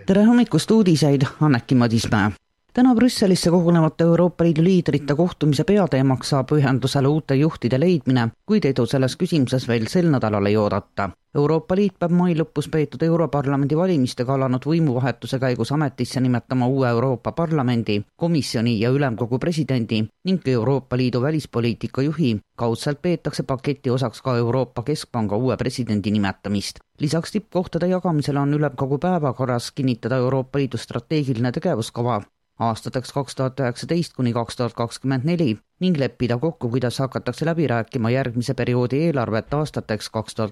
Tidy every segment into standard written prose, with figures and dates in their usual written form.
Tere hommikust uudiseid, Anneki Madismäe. Täna Brüsselisse kogunevate Euroopa Liidu liidrite kohtumise peateemaks saab ühendusele uute juhtide leidmine, kuid edu selles küsimuses veel sel nädalal ei oodata. Euroopa Liit peab mai lõpus peetud Europarlamendi valimistega alanud võimuvahetuse käigus ametisse nimetama uue Euroopa Parlamendi, komisjoni ja ülemkogu presidendi ning Euroopa Liidu välispoliitika juhi. Kaudselt peetakse paketi osaks ka Euroopa Keskpanga uue presidendi nimetamist. Lisaks tippkohtade jagamisele on ülemkogu päevakorras kinnitada Euroopa Liidu strateegiline tegevuskava aastateks 2019–2024 ning leppida kokku, kuidas hakatakse läbi rääkima järgmise perioodi eelarvet aastateks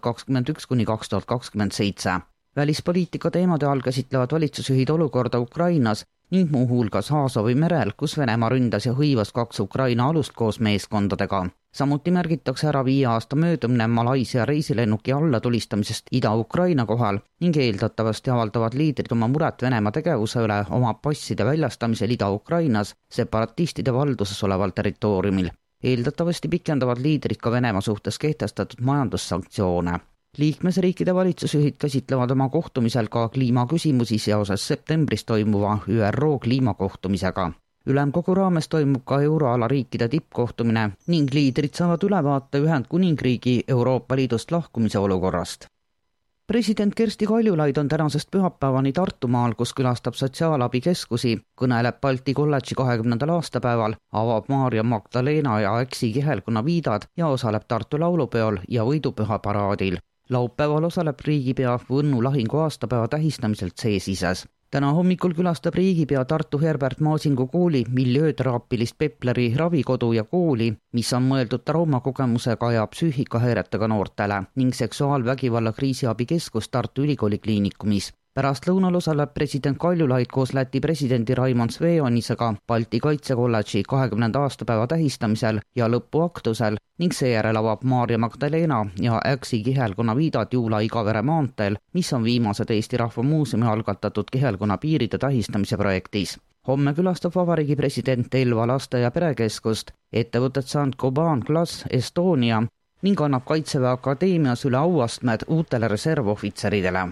2021–2027. Välispoliitika teemade all käsitlevad valitsusjuhid olukorda Ukrainas ning muuhulgas Aasovi merel, kus Venemaa ründas ja hõivas 2 Ukraina alust koos meeskondadega. Samuti märgitakse ära 5 aasta möödumine Malaisia reisilennuki allatulistamisest Ida-Ukraina kohal ning eeldatavasti avaldavad liidrid oma muret Venemaa tegevuse üle oma passide väljastamisel Ida-Ukrainas separatistide valduses oleval territooriumil. Eeldatavasti pikendavad liidrid ka Venemaa suhtes kehtestatud majandussanktsioone. Liikmesriikide valitsusjuhid käsitlevad oma kohtumisel ka kliimaküsimusi seoses septembris toimuva ÜRO kliimakohtumisega. Ülemkogu raames toimub ka euroala riikide tippkohtumine ning liidrid saavad ülevaate Ühendkuningriigi Euroopa Liidust lahkumise olukorrast. President Kersti Kaljulaid on tänasest pühapäevani Tartumaal, kus külastab sotsiaalabikeskusi, kõneleb Balti kolledži 20. aastapäeval, avab Maarja Magdalena ja Äksi kihelkonna viidad ja osaleb Tartu laulupeol ja võidupühaparaadil. Laupäeval osaleb riigipea Võnnu lahingu aastapäeva tähistamisel C-sises. Täna hommikul külastab riigipea Tartu Herbert Maasingu kooli miljööteraapilist Pepleri ravikodu ja kooli, mis on mõeldud traumakogemusega ja psüühikahäiretega noortele ning seksuaalvägivalla kriisiabikeskus Tartu Ülikooli kliinikumis. Pärast lõunal osaleb president Kaljulaid koos Läti presidendi Raimond Sveonisega Balti kaitsekolledži 20. aastapäeva tähistamisel ja lõpuaktusel ning seejärel avab Maarja Magdalena ja Äksi kihelkonna viidad Juula-Igavere maanteel, mis on viimased Eesti Rahva Muuseumi algatatud kihelkonna piiride tähistamise projektis. Homme külastab vabariigi president Elva laste- ja perekeskust, ettevõtet St. Gobain Glass Estonia ning annab Kaitseväe Akadeemias üle auastmed uutele reservohvitseridele.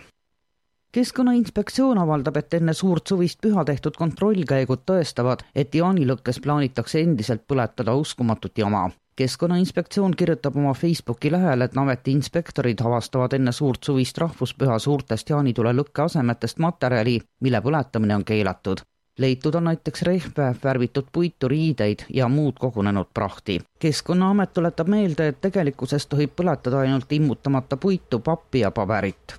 Keskkonnainspektsioon avaldab, et enne suurt suvist püha tehtud kontrollkäigud tõestavad, et jaanilõkkes plaanitakse endiselt põletada uskumatut jama. Keskkonnainspektsioon kirjutab oma Facebooki lehel, et ameti inspektorid avastavad enne suurt suvist rahvuspüha suurtest jaanitule lõkke asemetest materjali, mille põletamine on keelatud. Leitud on näiteks rehve, värvitud puitu, riideid ja muud kogunenud prahti. Keskkonnaamet tuletab meelde, et tegelikkuses tohib põletada ainult immutamata puitu, pappi ja paberit.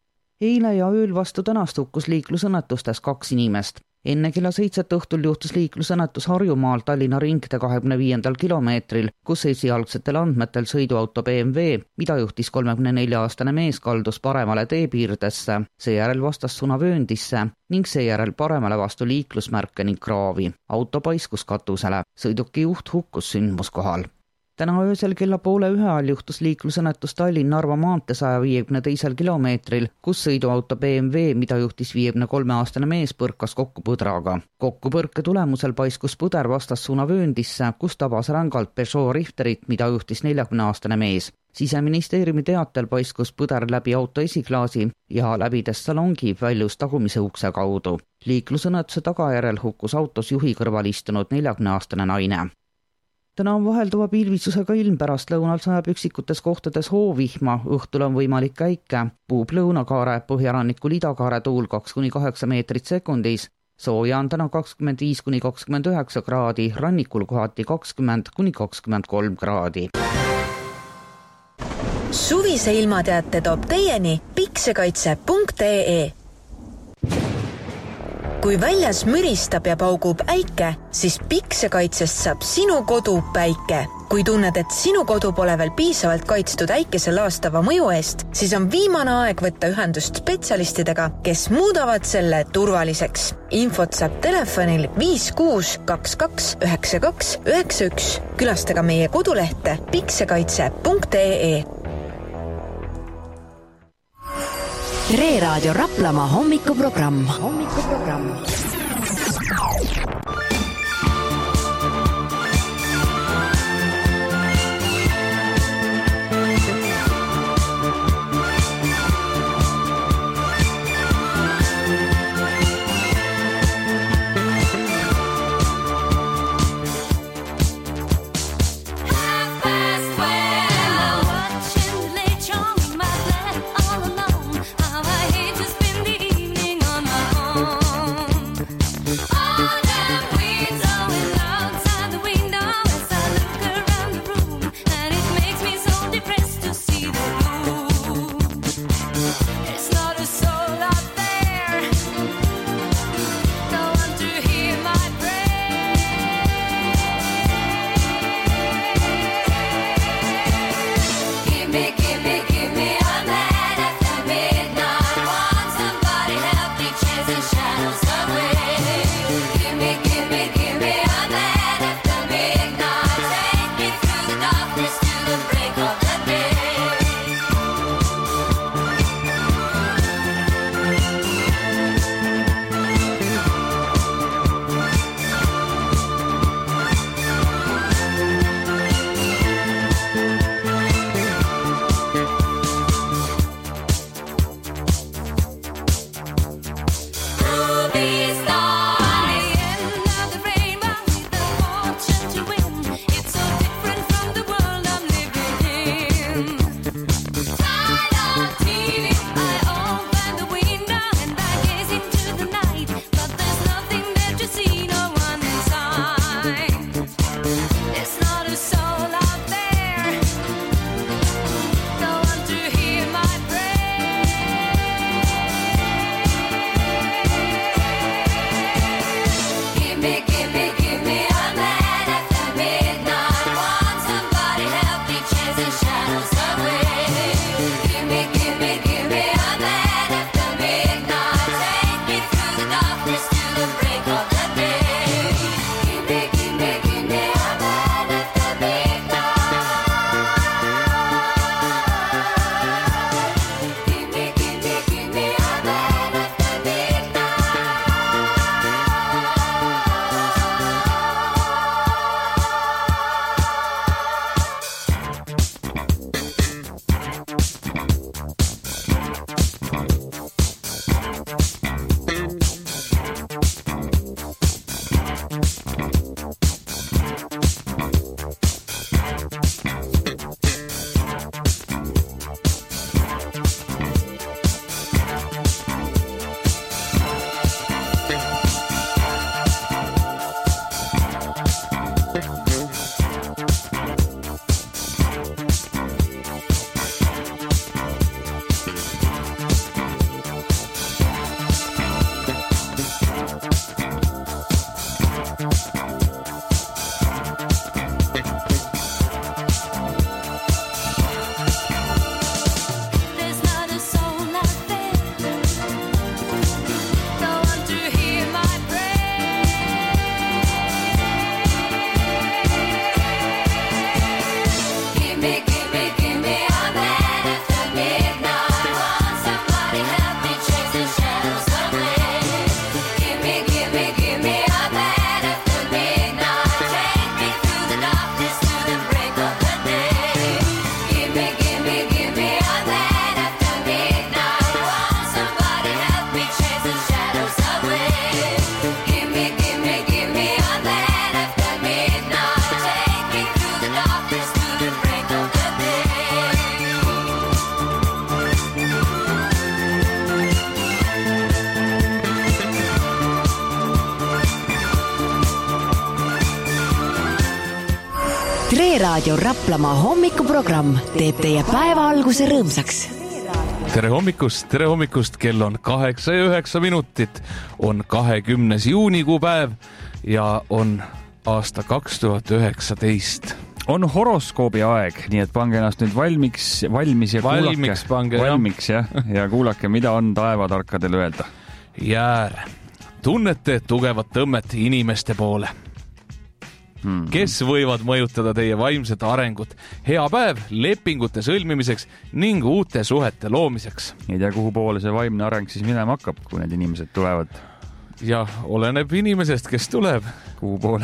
Eile ja ööl vastu tänast hukkus liiklusõnnetustes 2 inimest. Enne kella 7 õhtul juhtus liiklusõnnetus Harjumaal Tallinna ringtee 25. kilomeetril, kus esialgsetel andmetel sõiduauto BMW, mida juhtis 34-aastane mees, kaldus paremale teepiirdesse, seejärel vastassuunavööndisse ning seejärel paremale vastu liiklusmärke ning kraavi. Auto paiskus katusele, sõiduki juht hukkus sündmuskohal. Täna öösel kella 12:30 ajal juhtus liiklusõnnetus Tallinn-Narva maantee 152. kilomeetril, kus sõiduauto BMW, mida juhtis 53-aastane mees, põrkas kokku põdraga. Kokkupõrke tulemusel paiskus põder vastassuunavööndisse, kus tabas rängalt Peugeot Rifterit, mida juhtis 40-aastane mees. Siseministeeriumi teatel paiskus põder läbi auto esiklaasi ja läbides salongi väljus tagumise ukse kaudu. Liiklusõnnetuse tagajärjel hukkus autos juhi kõrval istunud 40-aastane naine. Täna on vahelduva pilvisusega ilm, pärast lõunal sajab üksikutes kohtades hoovihma, õhtul on võimalik käike, puub lõunakaare, põhjarannikul idakaare tuul 2–8 meetrit sekundis, sooja on täna 25–29 kraadi, rannikul kohati 20–23 kraadi. Suvise ilmateate toob teieni piksekaitse.ee. Kui väljas müristab ja paugub äike, siis piksekaitsest saab sinu kodu päike. Kui tunned, et sinu kodu pole veel piisavalt kaitstud äikese laastava mõju eest, siis on viimane aeg võtta ühendust spetsialistidega, kes muudavad selle turvaliseks. Infot saab telefonil 56229291. Külastage meie kodulehte piksekaitse.ee. Re Raadio Raplamaa hommikuprogramm. Raadio Raplamaa hommikuprogramm teeb teie päeva alguse rõõmsaks. Tere hommikust, kell on 8 ja 9 minutit, on 20. juunikuu päev ja on aasta 2019. On horoskoobi aeg, nii et pange ennast nüüd valmis ja kuulake, ja kuulake, mida on taevatarkadel öelda. Jäär, tunnete tugevat tõmmet inimeste poole. Kes võivad mõjutada teie vaimset arengut. Hea päev lepingute sõlmimiseks ning uute suhete loomiseks. Ei tea, kuhu poole see vaimne areng siis minema hakkab, kui need inimesed tulevad. Ja oleneb inimesest, kes tuleb. Kuhu poole?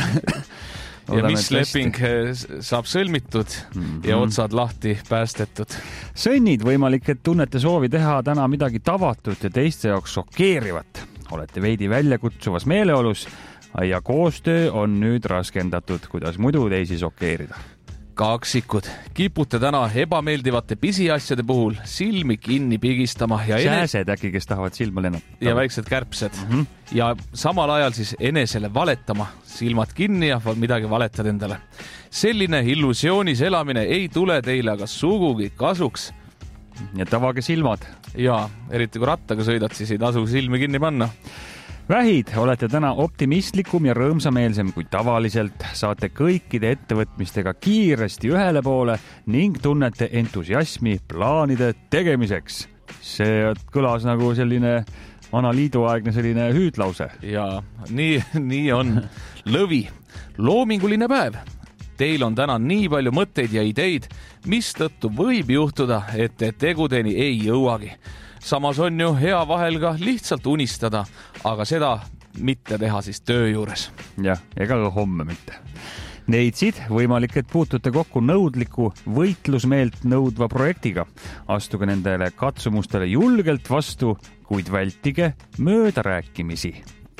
Ja mis leping saab sõlmitud ja otsad lahti päästetud. Sõnnid, võimalik, et tunnete soovi teha täna midagi tavatut ja teiste jaoks šokeerivat. Olete veidi väljakutsuvas meeleolus ja koostöö on nüüd raskendatud, kuidas muidu teisi šokeerida. Kaksikud, kipute täna ebameeldivate pisiasjade puhul silmi kinni pigistama ja sääsed äkki, kes tahavad silma lennata. Ja väiksed kärpsed. Ja samal ajal siis enesele valetama, silmad kinni ja midagi valetad endale. Selline illusioonis elamine ei tule teile aga sugugi kasuks. Ja tavage silmad. Ja eriti kui rattaga sõidad, siis ei tasu silmi kinni panna. Vähid, olete täna optimistlikum ja rõõmsameelsem kui tavaliselt, saate kõikide ettevõtmistega kiiresti ühele poole ning tunnete entusiasmi plaanide tegemiseks. See kõlas nagu selline vana liiduaegne selline hüüdlause. Ja nii on. Lõvi, loominguline päev. Teil on täna nii palju mõtteid ja ideid, mis tõttu võib juhtuda, et te tegudeni ei jõuagi. Samas on ju hea vahel ka lihtsalt unistada, aga seda mitte teha siis töö juures. Jah, ega ka homme mitte. Neitsid, võimalik, et puutute kokku nõudliku võitlusmeelt nõudva projektiga. Astuge nendele katsumustele julgelt vastu, kuid vältige möödarääkimisi.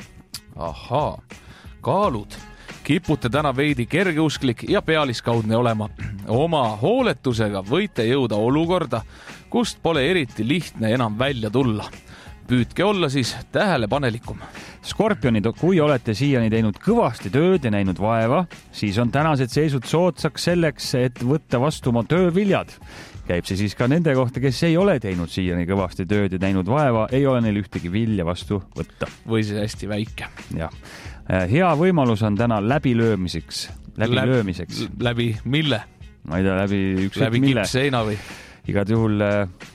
Ahaa, kaalud. Kipute täna veidi kergeusklik ja pealiskaudne olema. Oma hooletusega võite jõuda olukorda, kust pole eriti lihtne enam välja tulla. Püüdke olla siis tähelepanelikum. Skorpionid, kui olete siiani teinud kõvasti tööd ja näinud vaeva, siis on tänased seisud soodsaks selleks, et võtta vastu oma tööviljad. Käib see siis ka nende kohta, kes ei ole teinud siiani kõvasti tööd ja näinud vaeva, ei ole neil ühtegi vilja vastu võtta. Või siis hästi väike. Ja. Hea võimalus on täna läbilöömiseks. Läbi mille? Ma ei tea, läbi kipseina või? Igad juhul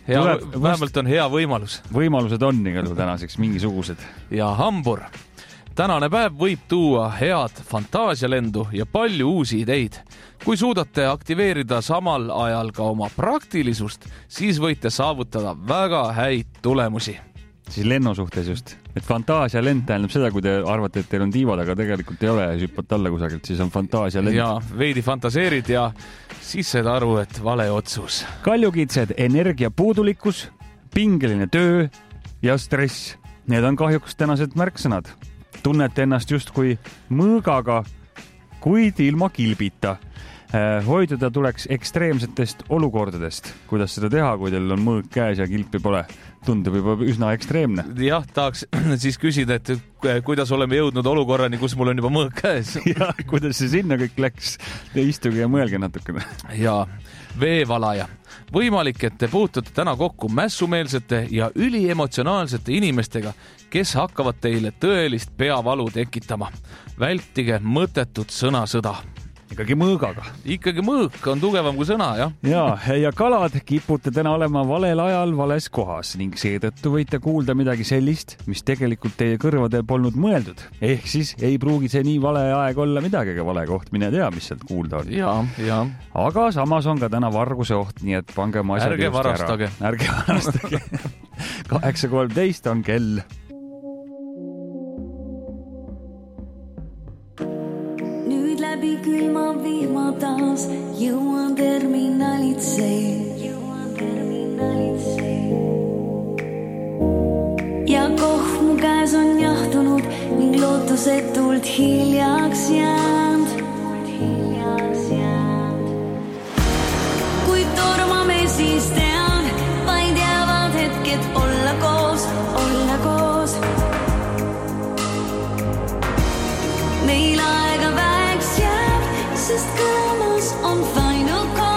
vähemalt on hea võimalus. Võimalused on igal juhul tänaseks mingisugused. Ja hambur. tänane päev võib tuua head fantaasialendu ja palju uusi ideid. Kui suudate aktiveerida samal ajal ka oma praktilisust, siis võite saavutada väga häid tulemusi. Siis lennu suhtes just. Et fantaasialend tähendab seda, kui te arvate, et teil on tiivad, aga tegelikult ei ole ja hüppate alla kusagilt, siis on fantaasialend. Ja veidi fantaseerid ja siis said aru, et vale otsus. Kaljukitsed, energiapuudulikkus, pingeline töö ja stress. Need on kahjuks tänased märksõnad. Tunnete ennast just kui mõõgaga, kuid ilma kilbita. Hoiduda tuleks ekstreemsetest olukordadest. Kuidas seda teha, kui teil on mõõg käes ja kilpi pole? Tundub juba üsna ekstreemne. Jah, tahaks siis küsida, et kuidas oleme jõudnud olukorrani, kus mul on juba mõõg käes. Ja kuidas see sinna kõik läks? Te istuge ja mõelge natukene. Ja veevalaja. Võimalik, et te puutute täna kokku mässumeelsete ja üliemotsionaalsete inimestega, kes hakkavad teile tõelist peavalu tekitama. Vältige mõttetut sõnasõda. Ikkagi mõõgaga. Ikkagi mõõk on tugevam kui sõna, jah? Ja kalad kipute täna olema valel ajal vales kohas ning seetõttu võite kuulda midagi sellist, mis tegelikult teie kõrvadel polnud mõeldud. Ehk siis ei pruugi see nii vale aeg olla midagi, aga vale koht, mine tea, mis sealt kuulda on. Ja. Aga samas on ka täna varguse oht, nii et pange oma asjad Ärge varastage. Ärge varastage. 8.13 on kell. Läbi külma vihma taas jõuan terminalitse. Ja kohv mu käes on jahtunud ning lootusetult hiljaks jäänd. Kui tormame siis tean, vaid jäävad hetked olla koos. Meil aega väeks jääb, sest kõlamas on final call.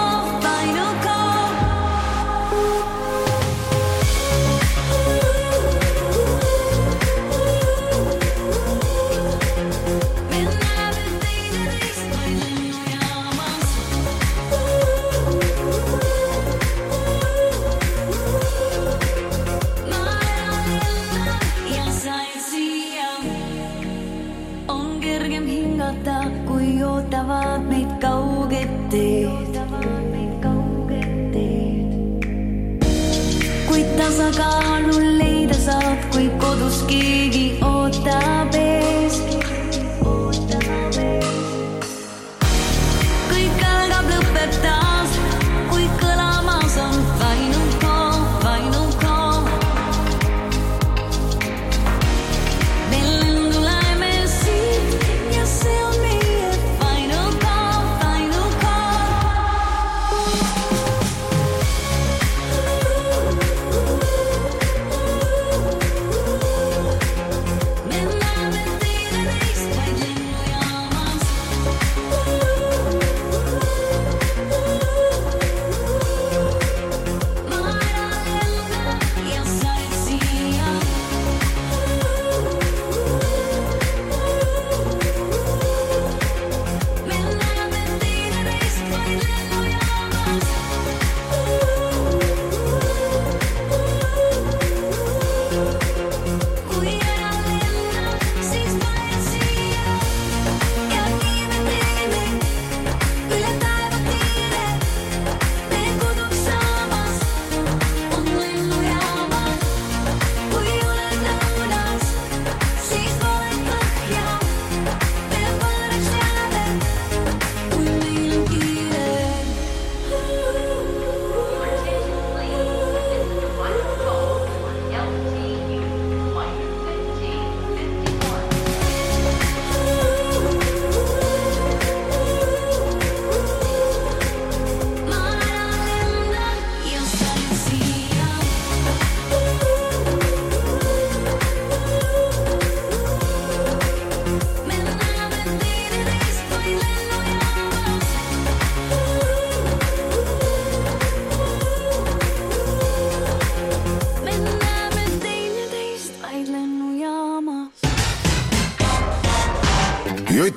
Me näeme teineteist vaid lennujaamas. Ma elan ja sain siia. On kergem hingata, kui ootavad meid kauged teed. Kuid tasakaalu leida saad, kui kodus keegi ootab ees. Kõik algab lõpeb taas, kui kõlamas on final call. Me lendu läheme siit ja see on meie final call. Me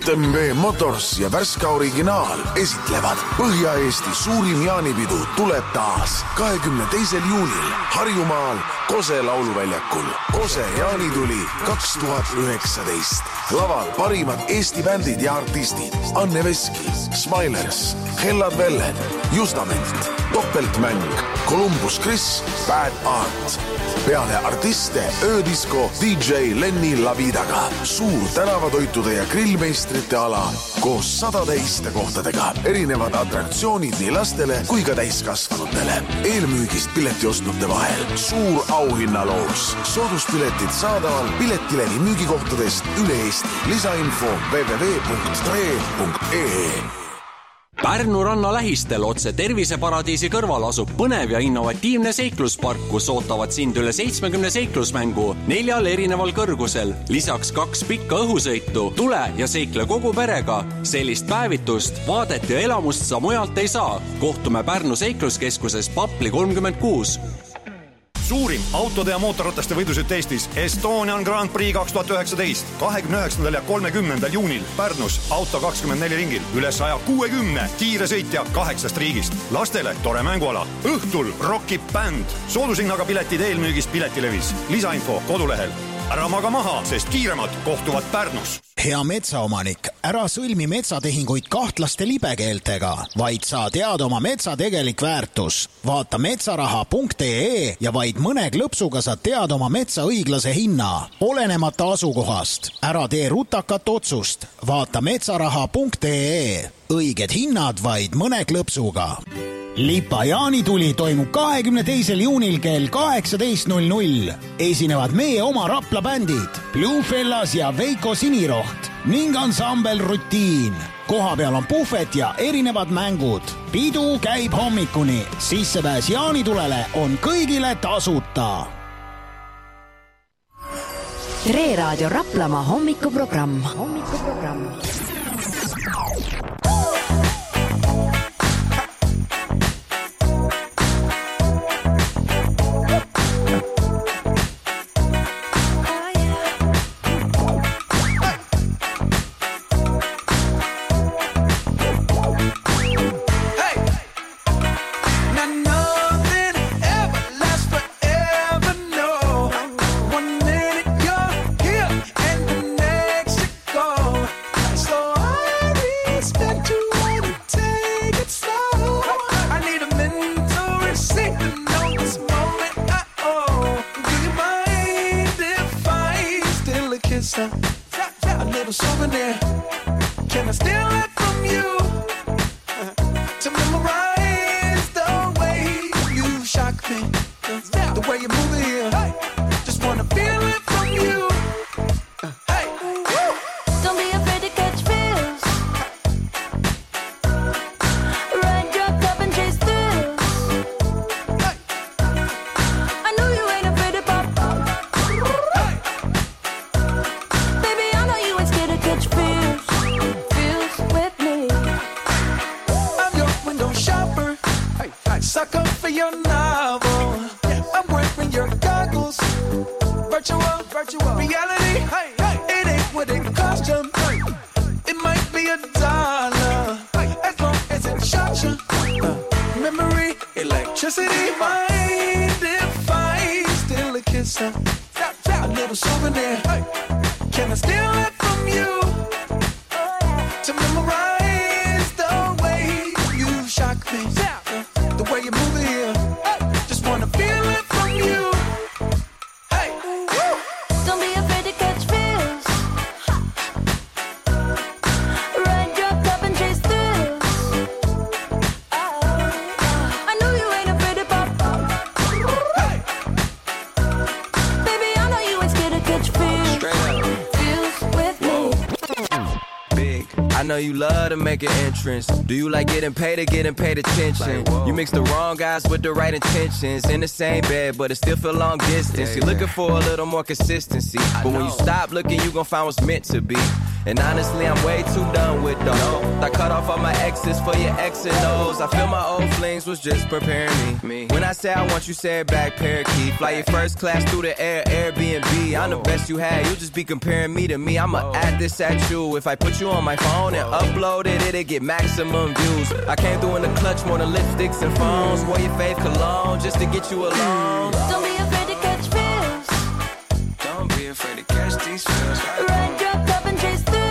JMB Motors ja Värska Originaal esitlevad Põhja-Eesti suurim jaanipidu tuleb taas 22. juunil Harjumaal Kose lauluväljakul. Kose jaanituli 2019. Laval parimad Eesti bändid ja artistid. Anne Veski, Smilers, Hellad Vellen, Justament, Doppeltmäng, Columbus Chris, Bad Art. Peale artiste öödisko DJ Lenni Lavidaga. Suur tänavatoitude ja grillmeistrite ala koos 100 istekohtadega. Erinevad atraktsioonid nii lastele kui ka täiskasvanutele. Eelmüügist piletiostnute vahel. Suur auhinnaloos. Sooduspiletid saadaval Piletilevi müügikohtadest üle Eesti. Lisainfo www.tre.ee. Pärnu ranna lähistel otse Terviseparadiisi kõrval asub põnev ja innovatiivne seikluspark, kus ootavad sind üle 70 seiklusmängu 4 erineval kõrgusel. Lisaks 2 pikka õhusõitu. Tule ja seikle kogu perega. Sellist päevitust, vaadet ja elamust sa mujalt ei saa. Kohtume Pärnu seikluskeskuses Papli 36. Suurim autode ja mootorrataste võidusütt Eestis Estonian Grand Prix 2019 29. ja 30. juunil Pärnus Auto 24 ringil üle 160 kiire sõitja 8 riigist. Lastele tore mänguala. Õhtul rockib bänd. Soodushinnaga piletid eelmüügist Piletilevis. Lisainfo kodulehel. Ära maga maha, sest kiiremad kohtuvad Pärnus. Hea metsaomanik, ära sõlmi metsatehinguid kahtlaste libekeeltega, vaid sa tead oma metsa tegelik väärtus. Vaata metsaraha.ee ja vaid mõne klõpsuga sa tead oma metsa õiglase hinna. Olenemata asukohast. Ära tee rutakat otsust. Vaata metsaraha.ee. Õiged hinnad vaid mõne klõpsuga. Lipa jaanituli toimub 22. juunil kell 18.00. Esinevad meie oma Rapla bändid Bluefellas ja Veiko Siniroht ning ansambel Rutiin. Koha peal on puhvet ja erinevad mängud. Pidu käib hommikuni. Sissepääs jaanitulele on kõigile tasuta. Tre Raadio Raplamaa hommikuprogramm. you love to make an entrance. Do you like getting paid or getting paid attention? You mix the wrong guys with the right intentions. In the same bed, but it still feel long distance. You're looking for a little more consistency. But when you stop looking, you gon' find what's meant to be. And honestly, I'm way too done with those. I cut off all my exes for your X and O's. I feel my old flings was just preparing me. When I say I want you, say it back, parakeet. Fly your first class through the air, Airbnb. I'm the best you had, you'll just be comparing me to me. I'ma add this at you. If I put you on my phone and upload it, it'll get maximum views. I came through in the clutch more than lipsticks and phones. Wore your fave cologne just to get you alone. Don't be afraid to catch fish. Don't be afraid to catch these fish. Ride your cup and chase through.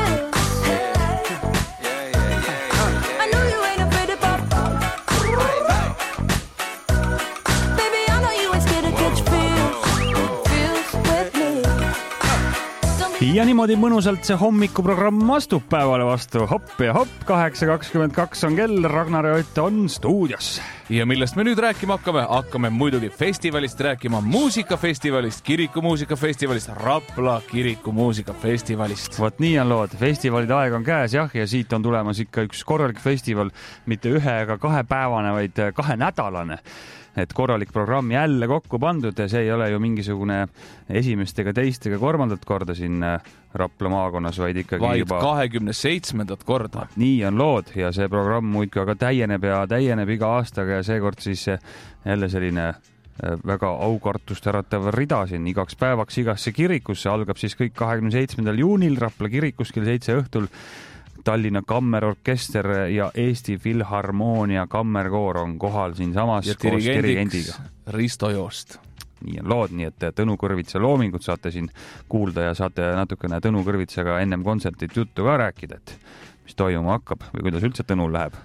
Ja niimoodi mõnusalt see hommikuprogramm astub päevale vastu. Hopp ja hopp, 8.22 on kell, Ragnar ja Ott on stuudios. Ja millest me nüüd rääkima hakkame? Hakkame muidugi festivalist rääkima, muusikafestivalist, kirikumuusikafestivalist, Rapla kirikumuusikafestivalist. Vot nii on lood, festivalide aeg on käes jah, ja siit on tulemas ikka üks korralik festival, mitte 1 ega 2 päevane, vaid 2 nädalane. Et korralik programm jälle kokku pandud ja see ei ole ju mingisugune esimest ega teist ega 3. korda siin Rapla maakonnas, vaid ikkagi juba 27. korda. Nii on lood ja see programm muidki aga täieneb ja täieneb iga aastaga ja seekord siis jälle selline väga aukartust äratav rida siin igaks päevaks igasse kirikusse. Algab siis kõik 27. juunil Rapla kirikus kell 7 õhtul. Tallinna Kammerorkester ja Eesti Filharmoonia kammerkoor on kohal siin samas ja koos dirigendiga. Risto Joost. Nii on lood, nii et Tõnu Kõrvitsa loomingut saate siin kuulda ja saate natukene Tõnu Kõrvitsaga ennem kontsertit juttu ka rääkida, et mis toimuma hakkab või kuidas üldse Tõnul läheb.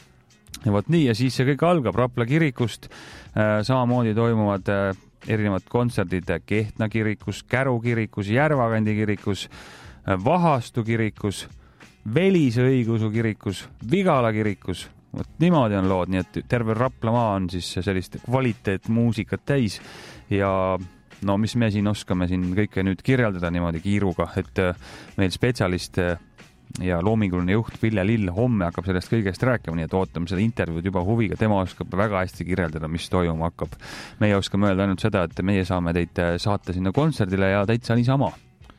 Ja vot nii, ja siis see kõik algab Rapla kirikust. Samamoodi toimuvad erinevad kontserdid Kehtna kirikus, Käru kirikus, Järvakandi kirikus, Vahastu kirikus, Velise õigusu kirikus, Vigala kirikus. Vot niimoodi on lood, nii et terve Raplamaa on siis sellist kvaliteetmuusikat täis ja no mis me siin oskame siin kõike nüüd kirjeldada niimoodi kiiruga, et meil spetsialist ja loominguline juht Ville Lill homme hakkab sellest kõigest rääkima, nii et ootame seda intervjuud juba huviga, tema oskab väga hästi kirjeldada, mis toimuma hakkab. Meie oskame öelda ainult seda, et meie saame teid saata sinna kontserdile ja täitsa niisama.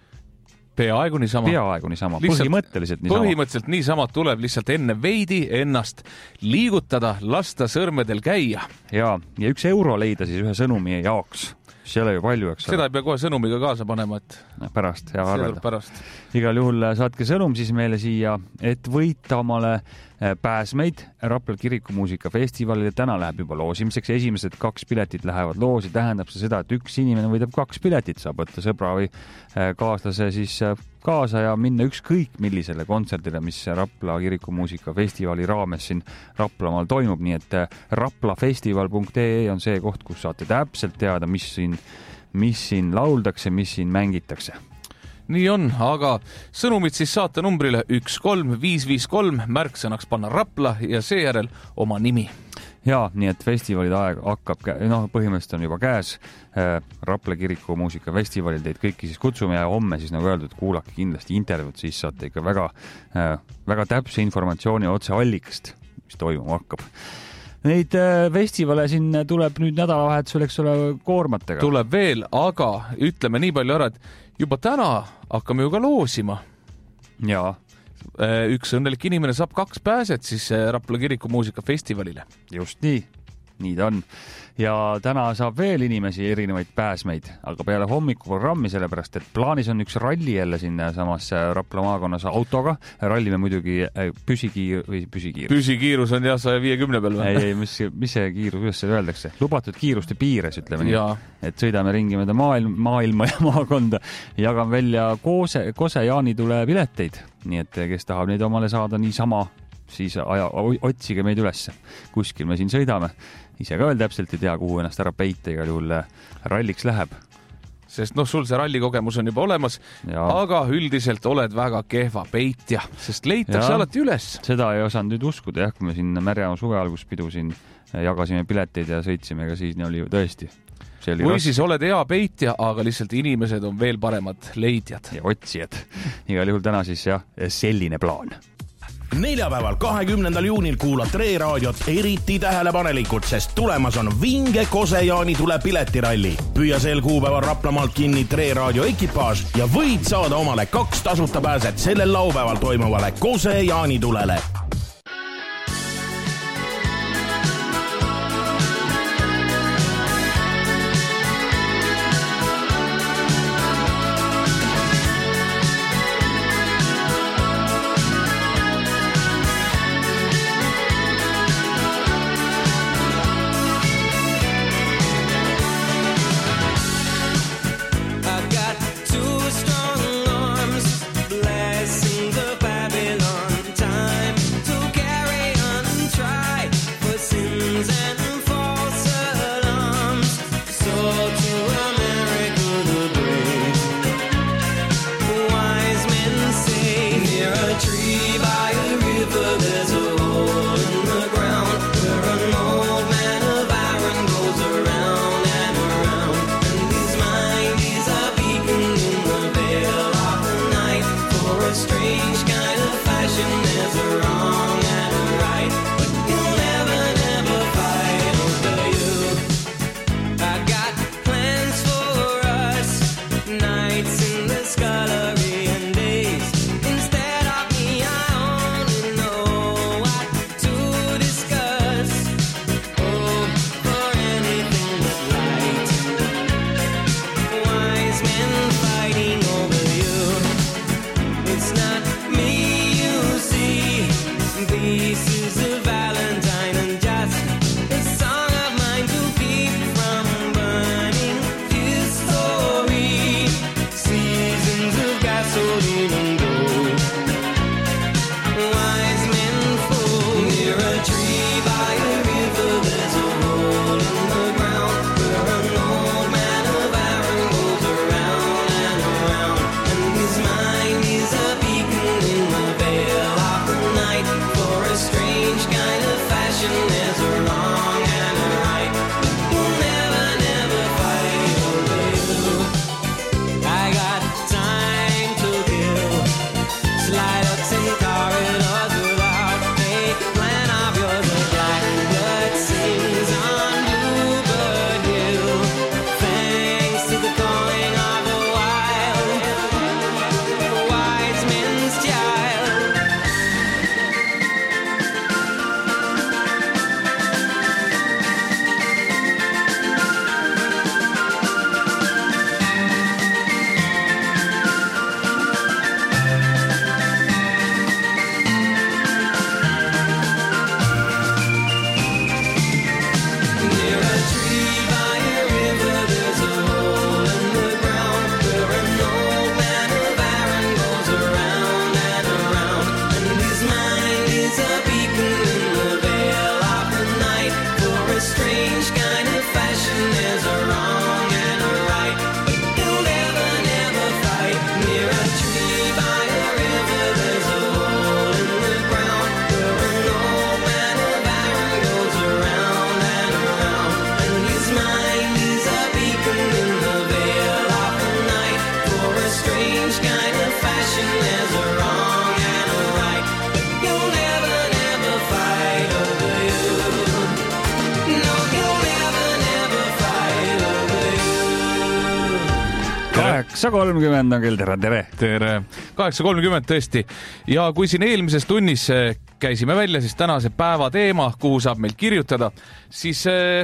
Peaaegu niisama. Põhimõtteliselt niisama. Põhimõtteliselt niisama tuleb lihtsalt enne veidi ennast liigutada, lasta sõrmedel käia. Ja üks euro leida siis ühe sõnumi jaoks. See ei ole ju palju, eks. Seda ei pea kohe sõnumiga kaasa panema, et pärast, hea arvelda. Pärast. Igal juhul saatke sõnum siis meile siia, et võita omale pääsmeid Rapla kirikumuusikafestivalile. Täna läheb juba loosimiseks. Esimesed 2 piletit lähevad loosi. Tähendab see seda, et üks inimene võidab 2 piletit. Saab võtta sõbra või kaaslase siis kaasa ja minna ükskõik millisele kontserdile, mis Rapla kirikumuusikafestivali raames siin Raplamaal toimub. Nii et raplafestival.ee on see koht, kus saate täpselt teada, mis siin lauldakse, mis siin mängitakse. Nii on, aga sõnumid siis saata numbrile 13553, märksõnaks panna Rapla ja seejärel oma nimi. Ja, nii et festivalide aeg hakkab, põhimõtteliselt on juba käes. Rapla kirikumuusikafestivalil teid kõiki siis kutsume ja homme siis nagu öeldud, kuulake kindlasti intervjuud, siis saate ikka väga täpse informatsiooni otse allikast, mis toimuma hakkab. Neid festivale siin tuleb nüüd nädalavahetusel, eks ole, koormatega. Tuleb veel, aga ütleme nii palju ära, et juba täna hakkame ju ka loosima. Jaa. Üks õnnelik inimene saab 2 pääset siis Rapla kirikumuusikafestivalile. Just nii ta on. Ja täna saab veel inimesi erinevaid pääsmeid, aga peale hommikuprogrammi, sellepärast, et plaanis on üks ralli jälle sinna samas Rapla maakonnas autoga. Ralli me muidugi püsikiirus on jah 150 peal või? Ei, mis see kiirus, kuidas see öeldakse? Lubatud kiiruste piires, ütleme nii. Et sõidame ringi mööda maailma ja maakonda. Jagan välja Kose Jaanitule pileteid, nii et kes tahab neid omale saada niisama, siis otsige meid üles. Kuskil me siin sõidame. Ise ka veel täpselt ei tea, kuhu ennast ära peita, igal juhul ralliks läheb. Sest sul see rallikogemus on juba olemas, aga üldiselt oled väga kehva peitja, sest leitakse alati üles. Seda ei osanud nüüd uskuda, kui me siin Märjamaa suve alguspidu siin jagasime pileteid ja sõitsime, ega siis oli ju tõesti. Või siis oled hea peitja, aga lihtsalt inimesed on veel paremad leidjad. Ja otsijad. Igal juhul täna siis selline plaan. Neljapäeval 20. juunil kuulad Tre raadiot eriti tähelepanelikult, sest tulemas on vinge Kose jaanitule piletiralli. Püüa sel kuupäeval Raplamaalt kinni Tre raadio ekipaaž ja võid saada omale 2 tasuta pääset sellel laupäeval toimuvale Kose jaanitulele. on kell, tere. 8.30 tõesti. Ja kui siin eelmises tunnis käisime välja, siis tänase päeva teema, kuhu saab meil kirjutada, siis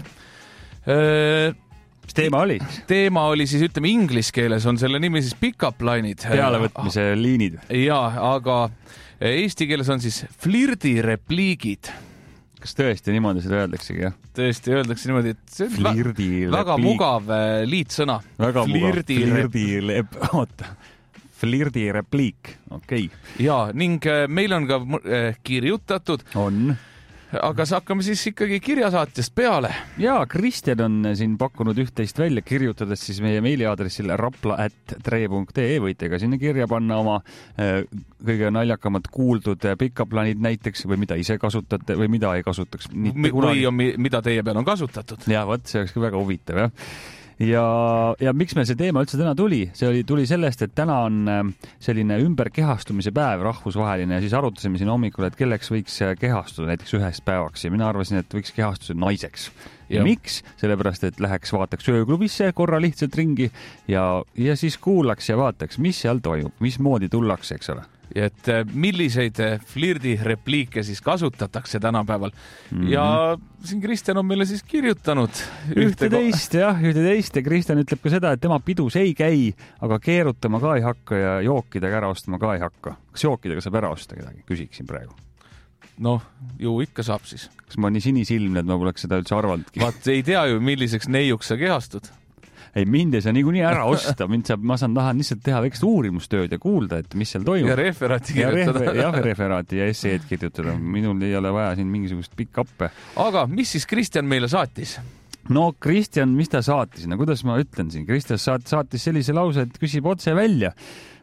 mis teema oli? Teema oli siis, ütleme, inglise keeles on selle nimi siis pick-up line'id. Pealevõtmise liinid. Jaa, aga eesti keeles on siis flirdirepliigid. Kas tõesti niimoodi seda öeldaksegi, jah? Tõesti öeldakse niimoodi, et see on väga mugav liitsõna. Väga mugav. Flirdirepliik, okei. Jaa, ning meil on ka kirjutatud. On. Aga hakkame siis ikkagi kirjasaatjast peale. Jaa, Kristjan on siin pakkunud üht-teist välja, kirjutades siis meie meiliaadressil rapla@tre.ee. Võite ka sinna kirja panna oma kõige naljakamad kuuldud pick-up-planid näiteks või mida ise kasutate või mida ei kasutaks. Või mida teie peal on kasutatud. Jaa, võt, see oleks ka väga huvitav, jah. ja miks meil see teema üldse täna tuli? See tuli sellest, et täna on selline ümberkehastumise päev rahvusvaheline ja siis arutasime siin hommikul, et kelleks võiks kehastuda näiteks ühest päevaks ja mina arvasin, et võiks kehastuda naiseks. Ja miks? Sellepärast, et läheks vaataks ööklubisse korra lihtsalt ringi ja siis kuulaks ja vaataks, mis seal toimub, mismoodi tullakse, eks ole. Et milliseid flirdirepliike siis kasutatakse tänapäeval. Ja siin Kristjan on meile siis kirjutanud ühte teist ja Kristjan ütleb ka seda, et tema pidus ei käi, aga keerutama ka ei hakka ja jookidega ära ostma ka ei hakka. Kas jookidega saab ära osta kedagi? Küsiksin praegu. Noh, ju ikka saab siis. Kas ma nii sinisilmne, et ma poleks seda üldse arvandki? Vaat ei tea ju, milliseks neiuks sa kehastud. Ei, mind ei saa niikuinii ära osta. Ma tahan lihtsalt teha väikest uurimustööd ja kuulda, et mis seal toimub. Ja referaati kirjutada. Ja referaati ja esseed kirjutada. Minul ei ole vaja siin mingisugust pick-up'e. Aga mis siis Kristjan meile saatis? No Kristjan, mis ta saatis? No kuidas ma ütlen siin? Kristjan saatis sellise lause, et küsib otse välja.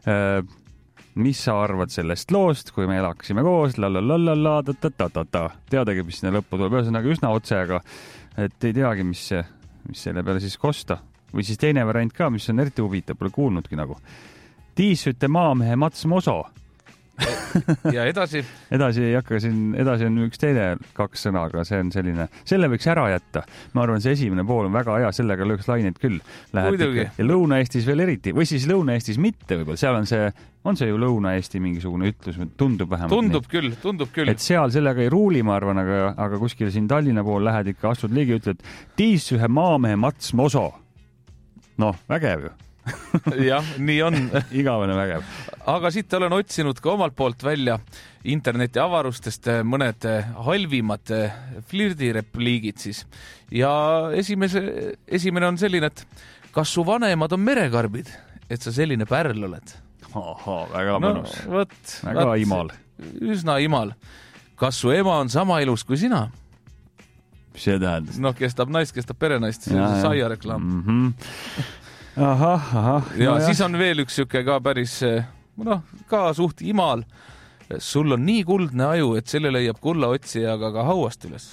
Mis sa arvad sellest loost, kui me hakkasime koos, teadagi, mis sinna lõppu tuleb. Ühesõnaga üsna otse, aga et ei teagi, mis selle peale siis kosta. Või siis teine variant ka, mis on eriti huvitav, pole kuulnudki nagu. Tiissüte maamehe Mats Moso. Ja edasi? Edasi ei hakka siin, edasi on üks teine 2 sõna, aga see on selline, selle võiks ära jätta. Ma arvan, see esimene pool on väga hea, sellega lööks laineid küll. Ja Lõuna-Eestis veel eriti, või siis Lõuna-Eestis mitte võib-olla, seal on see ju Lõuna-Eesti mingisugune ütlus, tundub vähemalt. Tundub küll. Et seal sellega ei ruuli, ma arvan, aga kuskil siin Tallinna pool lähed ikka, astud ligi, ütled, tiis ühe maamehe Mats Moso. Noh, vägev ju. Jah, nii on. Igavene vägev. Aga siit olen otsinud ka omalt poolt välja interneti avarustest mõned halvimad flirdirepliigid siis. Ja esimene on selline, et kas su vanemad on merekarbid, et sa selline pärl oled? Väga mõnus. Väga imal. Üsna imal. Kas su ema on sama ilus kui sina? Mis see tähendas? Noh, kestab naist, kestab perenaist. See on saia reklaam. Ja siis on veel üks süke ka päris, ka suht imal. Sul on nii kuldne aju, et selle leiab kulla otsijaga ka hauast üles.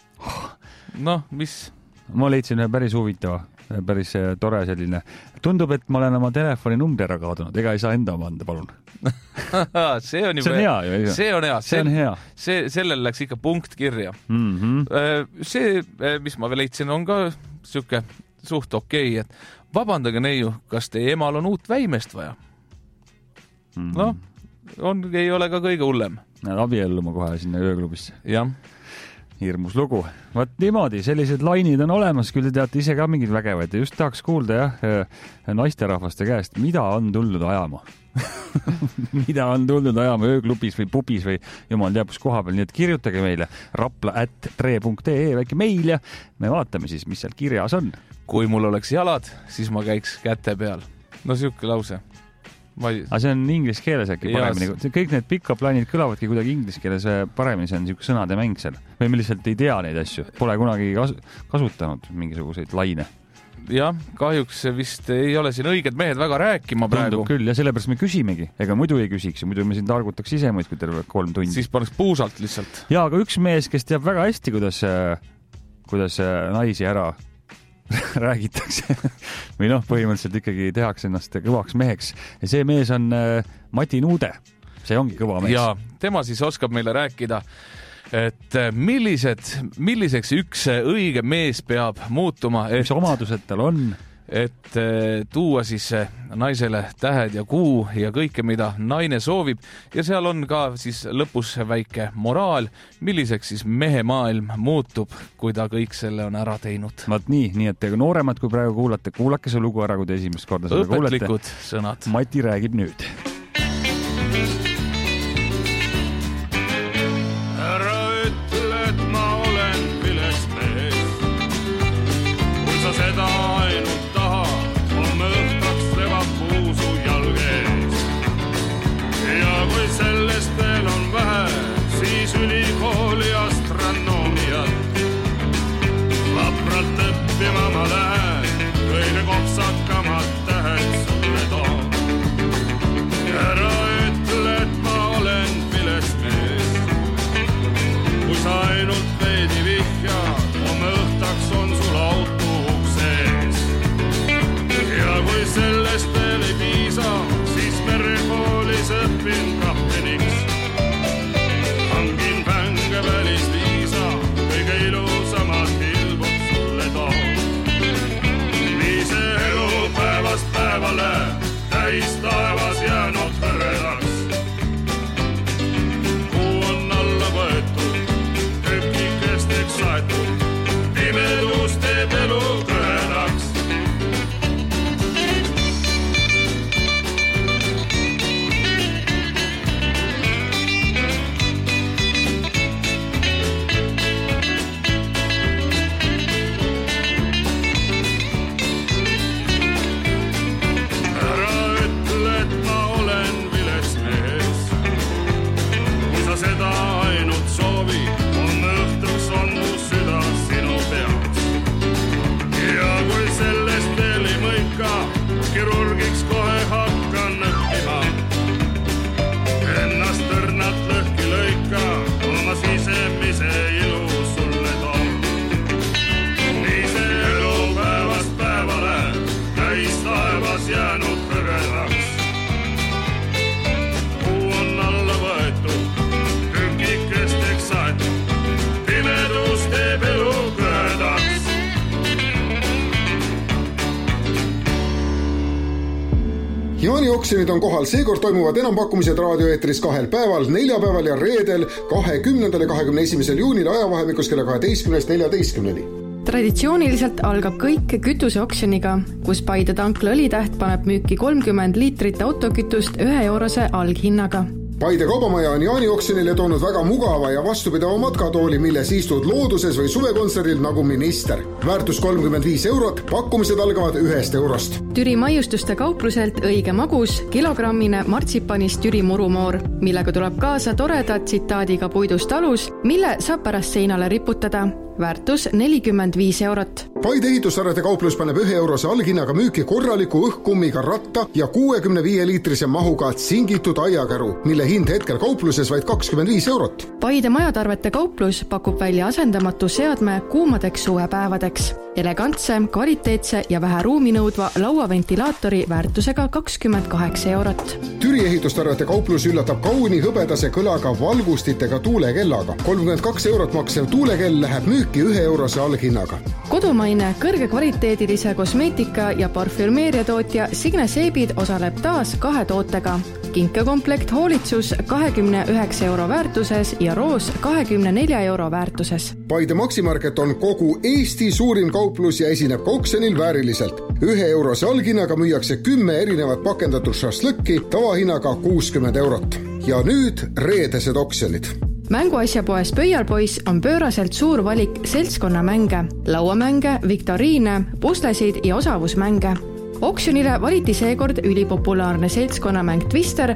Noh, mis? Ma leidsin ühe päris huvitava, päris tore selline. Tundub, et ma olen oma telefoni numbri ära kaotunud. Ega ei saa enda oma anda, palun. See on hea ju. See on hea. Sellel läks ikka punkt kirja. See, mis ma veel leidsin, on ka süke suht okei, et vabandage neiu, kas teie emal on uut väimest vaja? Noh, ei ole ka kõige hullem. Abielluma kohe sinna ööklubisse. Jah. Hirmus lugu. Vaat niimoodi, sellised lainid on olemas, küll te teate ise ka mingid vägevaid. Just tahaks kuulda naisterahvaste käest, mida on tulnud ajama. Mida on tulnud ajama ööklubis või pubis või jumal teab, kus koha peal. Nii et kirjutage meile rapla@tre.ee väike meil ja me vaatame siis, mis seal kirjas on. Kui mul oleks jalad, siis ma käiks käte peal. No siuke lause. Aga see on inglise keeles äkki paremini. Kõik need pick-up-lainid kõlavadki kuidagi inglise keeles paremini, see on niisugune sõnade mäng seal. Või me lihtsalt ei tea neid asju. Pole kunagi kasutanud mingisuguseid laine. Jah, kahjuks vist ei ole siin õiged mehed väga rääkima praegu. Tundub küll ja sellepärast me küsimegi. Ega muidu ei küsiks ja muidu me siin targutaks ise muid, kui terve 3 tundi. Siis paneks puusalt lihtsalt. Ja, aga üks mees, kes teab väga hästi, kuidas naisi ära räägitakse või noh, põhimõtteliselt ikkagi tehakse ennast kõvaks meheks ja see mees on Mati Nuude, see ongi kõva mees. Ja tema siis oskab meile rääkida, et milliseks üks õige mees peab muutuma, mis omadused tal on, et tuua siis naisele tähed ja kuu ja kõike, mida naine soovib ja seal on ka siis lõpus väike moraal, milliseks siis mehe maailm muutub, kui ta kõik selle on ära teinud. Vaat nii, et nooremad, kui praegu kuulake see lugu ära, kui te esimest korda seda kuulete. Õpetlikud sõnad. Mati räägib nüüd. Ära ütle, et ma olen viles mees, kui sa seda ainult sellest veel on vähe, siis ülikooli astronoomiat. Vapralt õppima ma lähen, kõige kopsakamad tähed sulle toon. Ära ütle, jaanioksjonid on kohal, seekord toimuvad enampakkumised raadioeetris 2 päeval, neljapäeval ja reedel 20. ja 21. juunil ajavahemikus kella 12-14. Traditsiooniliselt algab kõik kütuseoksjoniga, kus Paide tankla õlitäht paneb müüki 30 liitrit autokütust 1 eurose alghinnaga. Paide kaubamaja on jaanioksjonile toonud väga mugava ja vastupidava matkatooli, milles istud looduses või suvekontserdil nagu minister. Väärtus 35 eurot, pakkumised algavad 1 eurost. Türi maiustuste kaupluselt õige magus, kilogrammine martsipanist Türi murumoor, millega tuleb kaasa toreda tsitaadiga puidust alus, mille saab pärast seinale riputada. Väärtus 45 eurot. Paide ehitusarvete kauplus paneb 1 eurose alghinnaga müüki korraliku õhkummiga ratta ja 65 liitrise mahuga tsingitud aiakäru, mille hind hetkel kaupluses vaid 25 eurot. Paide majatarvete kauplus pakub välja asendamatu seadme kuumadeks suvepäevadeks. Elegantse, kvaliteetse ja vähe ruumi nõudva lauaventilaatori väärtusega 28 eurot. Türi ehitustarvete kauplus üllatab kauni hõbedase kõlaga valgustitega tuulekellaga. 32 eurot maksev tuulekell läheb müüki 1 eurose alghinnaga. Kodumaine kõrgekvaliteedilise kosmeetika ja parfümeeriatootja Signe Seebid osaleb taas 2 tootega. Kinkekomplekt hoolitsus 29 euro väärtuses ja roos 24 euro väärtuses. Paide Maximarket on kogu Eesti suurim kauplus ja esineb ka oksjonil vääriliselt. 1 eurose alghinnaga müüakse 10 erinevat pakendatud šašlõkki tavahinnaga 60 eurot. Ja nüüd reedesed oksjonid. Mänguasjapoes Pöialpoiss on pööraselt suur valik seltskonnamänge, lauamänge, viktoriine, puslesid ja osavusmänge. Oksjonile valiti seekord ülipopulaarne seltskonnamäng Twister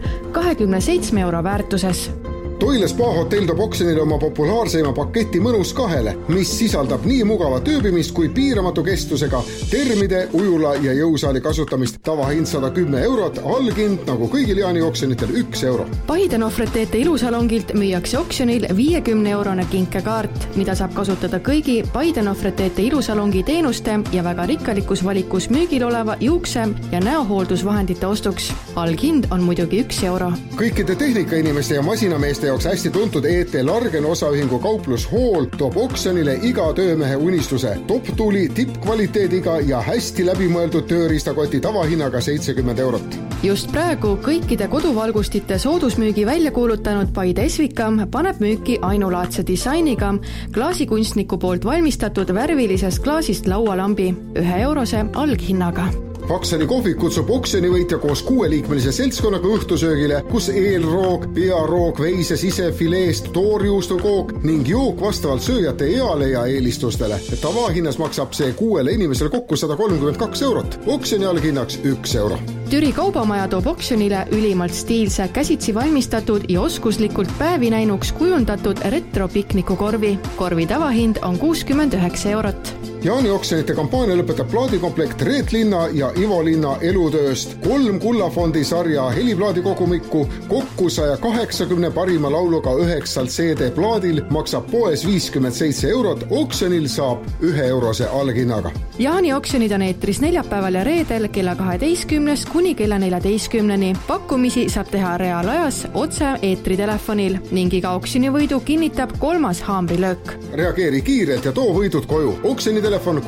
27 euro väärtuses. Toile Spa hotell toob oksjonile oma populaarseima paketi Mõnus 2, mis sisaldab nii mugavat ööbimist kui piiramatu kestusega termide, ujula ja jõusaali kasutamist. Tavahind 110 eurot, alghind nagu kõigil jaanioksjonitel 1 euro. Paide Nofretete ilusalongilt müüakse oksjonil 50 eurone kinkekaart, mida saab kasutada kõigi Paide Nofretete ilusalongi teenuste ja väga rikkalikus valikus müügil oleva juukse- ja näohooldusvahendite ostuks. Alghind on muidugi 1 euro. Kõikide tehnikainimeste ja masinameeste jaoks hästi tuntud ET Largen osaühingu kauplus Hall toob oksjonile iga töömehe unistuse. Top-tuli, tippkvaliteediga ja hästi läbimõeldud tööriistakoti tavahinnaga 70 eurot. Just praegu kõikide koduvalgustite soodusmüügi välja kuulutanud Paide Esvika paneb müüki ainulaadse disainiga klaasikunstniku poolt valmistatud värvilisest klaasist laualambi 1 eurose alghinnaga. Vaksali kohvik kutsub oksjonivõitja koos 6-liikmelise seltskonnaga õhtusöögile, kus eelroog, pearoog, veise, sisefileest, toorjuustukook ning jook vastavalt sööjate eale ja eelistustele. Tavahinnas maksab see 6 inimesel kokku 132 eurot. Oksjoni alghinnaks 1 euro. Türi kaubamaja toob oksjonile ülimalt stiilse, käsitsi valmistatud ja oskuslikult päevi näinuks kujundatud retropiknikukorvi. Korvi tavahind on 69 eurot. Jaanioksjonite kampaania lõpetab plaadikomplekt Reet Linna ja Ivo Linna elutööst 3 Kullafondi sarja heliplaadikogumikku kokku 180 parima lauluga 9 CD-plaadil maksab poes 57 eurot, oksjonil saab 1 eurose alghinnaga. Jaanioksjonid on eetris neljapäeval ja reedel kella 12 kuni kella 14. Pakkumisi saab teha reaalajas otse eetritelefonil ning iga oksjonivõidu kinnitab 3. haamrilöök. Reageeri kiirelt ja too võidud koju. Oksjonitelefon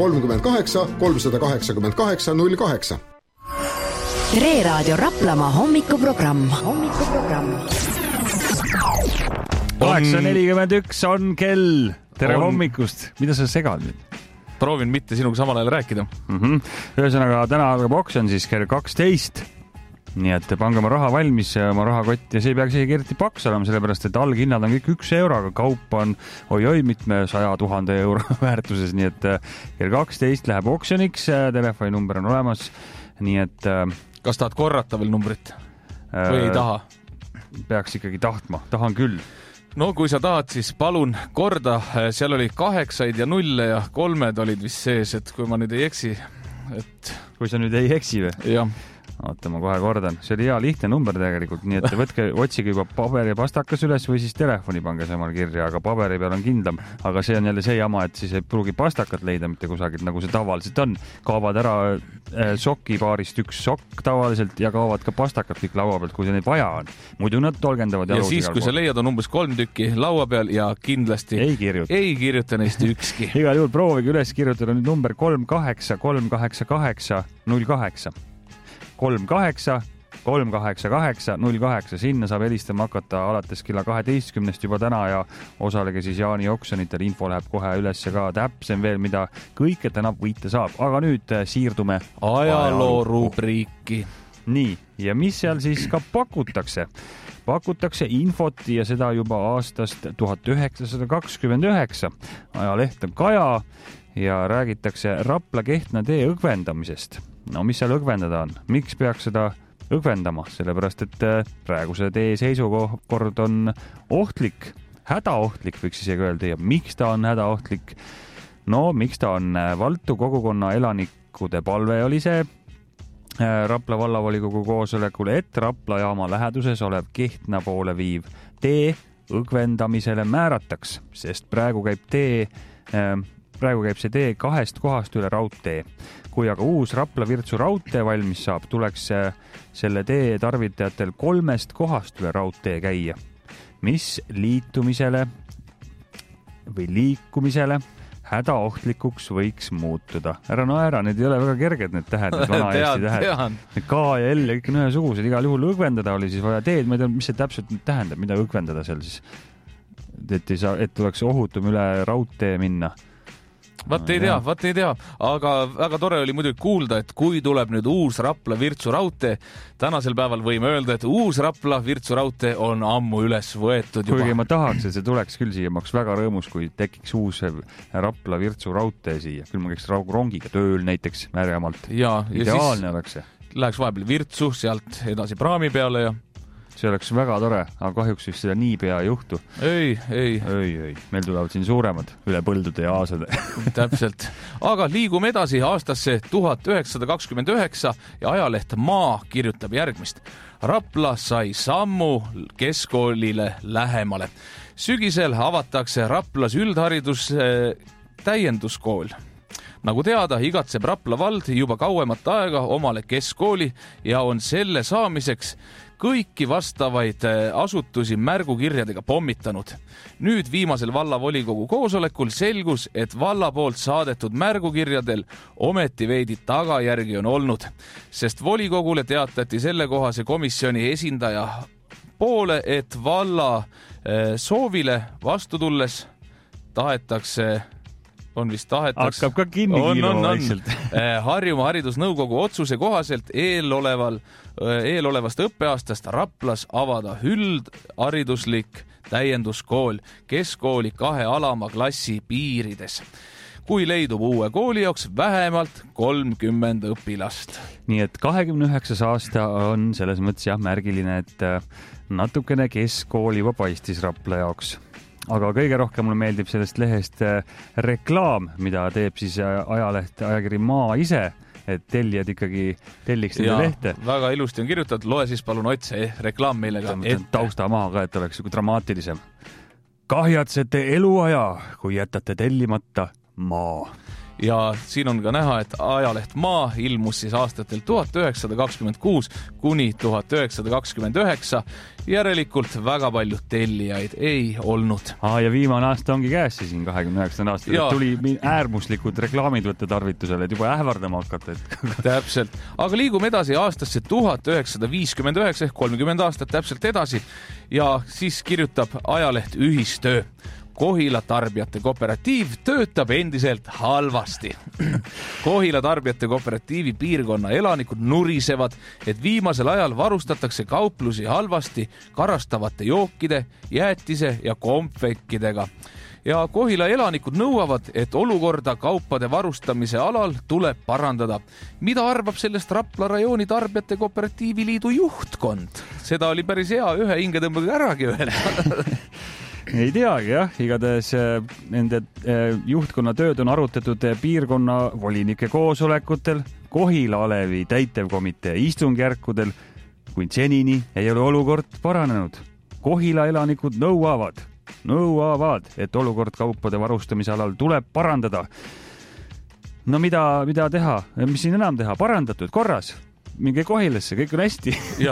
38 388 08. Tre Raadio Raplamaa hommikuprogramm. 8:41 on kell. Tere hommikust. Mida sa segad nüüd? Proovin mitte sinuga samal ajal rääkida. Ühesõnaga, täna algab oksjon siis kell 12. Nii et pange oma raha valmis, oma rahakott ja see ei peaks isegi eriti paks olema, sellepärast et alghinnad on kõik 1 euro, aga kaup on mitme 100 000 euro väärtuses, nii et kell 12 läheb oksjoniks, telefoninumber on olemas, nii et... Kas tahad korrata veel numbrit või ei taha? Peaks ikkagi tahan küll. No kui sa tahad, siis palun korda, seal oli 8 ja 0 ja 3 olid vist sees, et kui ma nüüd ei eksi, et... Kui sa nüüd ei eksi või? Jah. Oota, ma kohe kordan. See oli hea lihtne number tegelikult, nii et otsige juba paber ja pastakas üles või siis telefoni pange samal kirja, aga paberi peal on kindlam. Aga see on jälle see jama, et siis ei pruugi pastakat leida mitte kusagilt, nagu see tavaliselt on. Kaovad ära sokipaarist 1 sokk tavaliselt ja kaovad ka pastakat kõik laua pealt, kui see neid vaja on. Muidu nad tolgendavad ja siis, kui sa leiad, on umbes 3 tükki laua peal ja kindlasti ei kirjuta neist ükski. Igal juhul proovige üles kirjutada nüüd number 38 388 08. 38 38808, sinna saab helistama hakata alates kella 12 juba täna ja osalege siis Jaani oksjonitel, info läheb kohe üles ka täpsem veel, mida kõike täna võita saab. Aga nüüd siirdume ajaloo rubriiki. Nii, ja mis seal siis ka pakutakse? Pakutakse infot ja seda juba aastast 1929. Ajaleht on Kaja ja räägitakse Rapla Kehtna tee õgvendamisest. No mis seal õgvendada on? Miks peaks seda õgvendama? Sellepärast, et praeguse tee seisukord on ohtlik, hädaohtlik võiks isegi öelda. Ja miks ta on hädaohtlik? No miks ta on? Valtu kogukonna elanikude palve oli see Rapla vallavolikogu koosolekul, et Rapla jaama läheduses olev Kehtna poole viiv tee õgvendamisele määrataks, sest praegu käib see tee 2 kohast üle raudtee. Kui aga uus Rapla-Virtsu raudtee valmis saab, tuleks selle tee tarvitajatel 3 kohast üle raudtee käia, mis liitumisele või liikumisele hädaohtlikuks võiks muutuda. Ära naera, need ei ole väga kerged, need tähed, need vana Eesti tähed. K ja L ja kõik on ühesugused, igal juhul õgvendada oli siis vaja teed, ma ei tea, mis see täpselt tähendab, mida õgvendada seal siis, et tuleks ohutum üle raudtee minna. Vaat ei tea, aga väga tore oli muidugi kuulda, et kui tuleb nüüd uus Rapla-Virtsu raudtee, tänasel päeval võime öelda, et uus Rapla-Virtsu raudtee on ammu üles võetud juba. Kuigi ma tahaks, et see tuleks küll siia, ma oleks väga rõõmus, kui tekiks uus Rapla-Virtsu raudtee siia. Küll ma käiks rongiga tööl näiteks märjamalt. Ideaalne oleks see. Läheks vahepeal Virtsu, sealt edasi praami peale ja see oleks väga tore, aga kahjuks vist seda niipea ei juhtu. Ei. Meil tulevad siin suuremad üle põldude ja aasade. Täpselt. Aga liigume edasi aastasse 1929 ja ajaleht Maa kirjutab järgmist. Rapla sai sammu keskkoolile lähemale. Sügisel avatakse Raplas üldharidus täienduskool. Nagu teada, igatseb Rapla vald juba kauemat aega omale keskkooli ja on selle saamiseks kõiki vastavaid asutusi märgukirjadega pommitanud. Nüüd viimasel vallavolikogu koosolekul selgus, et valla poolt saadetud märgukirjadel ometi veidi tagajärgi on olnud, sest volikogule teatati sellekohase komisjoni esindaja poole, et valla soovile vastu tulles hakkab ka kinni kiiluma vaikselt. Harjumaa haridusnõukogu otsuse kohaselt eelolevast õppeaastast Raplas avada üldhariduslik täienduskool keskkooli 2 alama klassi piirides, kui leidub uue kooli jaoks vähemalt 30 õpilast. Nii et 29. aasta on selles mõttes märgiline, et natukene keskkool juba paistis Rapla jaoks. Aga kõige rohkem mulle meeldib sellest lehest reklaam, mida teeb siis ajakiri Maa ise, et tellijad ikkagi telliks nende lehte. Väga ilusti on kirjutatud, loe siis palun otse reklaam meile ka ette. Tausta maha ka, et oleks dramaatilisem. Kahjatsete eluaja, kui jätate tellimata Maa. Ja siin on ka näha, et ajaleht Maa ilmus siis aastatel 1926 kuni 1929. Järelikult väga palju tellijaid ei olnud. Ja viimane aasta ongi käes siin 29. aastal. Tuli äärmuslikud reklaamid võtta tarvitusele, et juba ähvardama hakata. Täpselt. Aga liigume edasi aastasse 1959 ehk 30 aastat täpselt edasi ja siis kirjutab ajaleht Ühistöö. Kohila tarbijate kooperatiiv töötab endiselt halvasti. Kohila tarbijate kooperatiivi piirkonna elanikud nurisevad, et viimasel ajal varustatakse kauplusi halvasti karastavate jookide, jäätise ja kompvekkidega. Ja Kohila elanikud nõuavad, et olukorda kaupade varustamise alal tuleb parandada. Mida arvab sellest Rapla rajooni tarbijate kooperatiivi liidu juhtkond? Seda oli päris hea ühe hingetõmbega äragi öelda. Ei teagi, igatahes nende juhtkonna tööd on arutatud piirkonna volinike koosolekutel, Kohila Alevi täitevkomitee istungjärkudel, kuid senini ei ole olukord paranenud. Kohila elanikud nõuavad, et olukord kaupade varustamise alal tuleb parandada. No mida teha? Mis siin enam teha? Parandatud korras. Minge Kohilasse, kõik on hästi.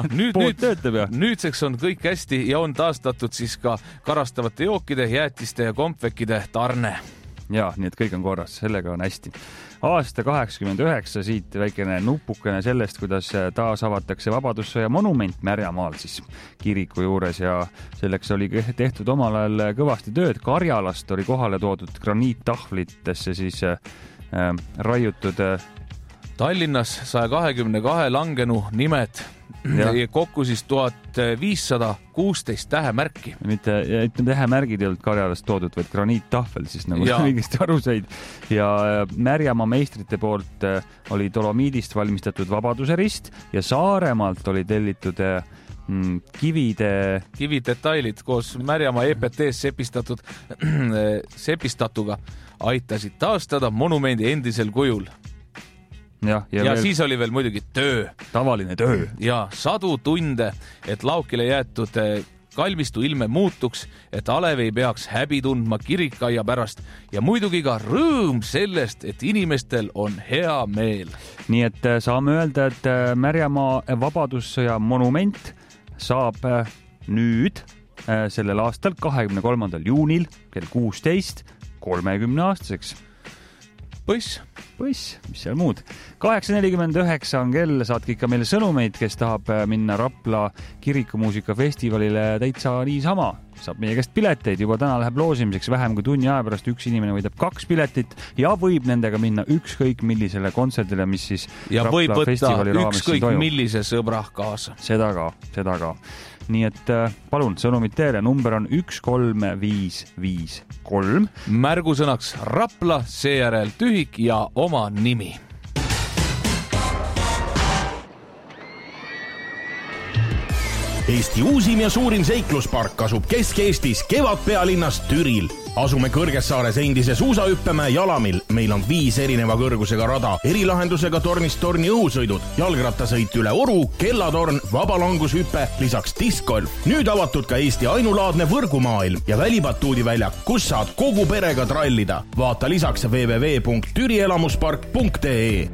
Nüüdseks on kõik hästi ja on taastatud siis ka karastavate jookide, jäätiste ja kompvekkide tarne. Ja, nii et kõik on korras, sellega on hästi. Aasta 89, siit väikene nupukene sellest, kuidas taas avatakse Vabadussõja monument Märjamaal siis kiriku juures ja selleks oli tehtud omal ajal kõvasti tööd. Karjalast oli kohale toodud graniittahvlitesse siis raiutud Tallinnas 122 langenu nimed ja kokku siis 1516 tähemärki. Mitte tähemärgid ei olnud Karjalast toodud, vaid graniittahvel siis nagu õigesti aru said. Ja Märjamaa meistrite poolt oli Dolomiidist valmistatud Vabaduse rist ja Saaremaalt oli tellitud kividetailid koos Märjamaa EPT-s sepistatuga aitasid taastada monumendi endisel kujul. Ja siis oli veel muidugi töö. Tavaline töö. Ja 100 tunde, et laukile jäetud kalmistu ilme muutuks, et Alev ei peaks häbi tundma kirikaia pärast ja muidugi ka rõõm sellest, et inimestel on hea meel. Nii et saame öelda, et Märjamaa Vabadussõja monument saab nüüd sellel aastal 23. juunil kell 16 30 aastaseks. Põss, mis seal muud. 8.49 on kell, saatke ikka meile sõnumeid, kes tahab minna Rapla kirikumuusikafestivalile täitsa niisama. Saab meie käest pileteid, juba täna läheb loosimiseks vähem kui tunni aja pärast, üks inimene võidab 2 piletit ja võib nendega minna ükskõik millisele kontserdile, mis siis ja Rapla võib võtta ükskõik toimub. millise sõbra kaasa. Seda ka. Nii et palun sõnumit teele, number on 13553. Märgusõnaks Rapla, seejärel tühik ja oma nimi. Eesti uusim ja suurim seikluspark asub Kesk-Eestis Kevadpealinnas Türil. Asume Kõrgessaares endises suusahüppemäe Jalamil. Meil on 5 erineva kõrgusega rada, erilahendusega tornist torni õhusõidud, jalgrattasõit üle Oru, kellatorn, vabalangushüpe, lisaks diskgolf. Nüüd avatud ka Eesti ainulaadne võrgumaailm ja välibatuudiväljak, kus saad kogu perega trallida. Vaata lisaks www.türielamuspark.ee.